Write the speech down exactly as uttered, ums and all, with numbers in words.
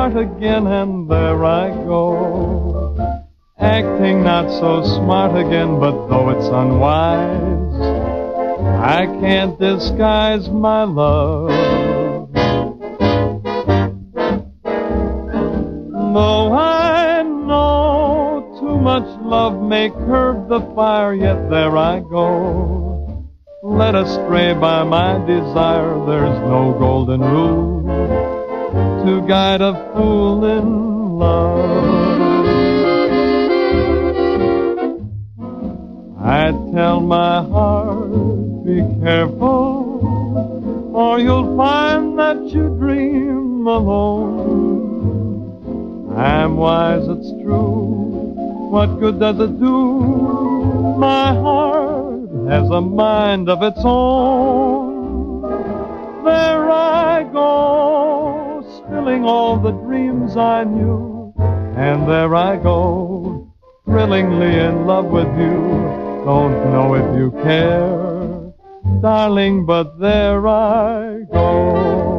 start again, and there I go. Acting not so smart again, but though it's unwise, I can't disguise my love. Though I know too much love may curb the fire, yet there I go. Led astray by my desire, there's no golden rule to guide a fool in love. I tell my heart, be careful, or you'll find that you dream alone. I'm wise, it's true, what good does it do? My heart has a mind of its own. There I go, spilling all the dreams I knew, and there I go, thrillingly in love with you. Don't know if you care, darling, but there I go.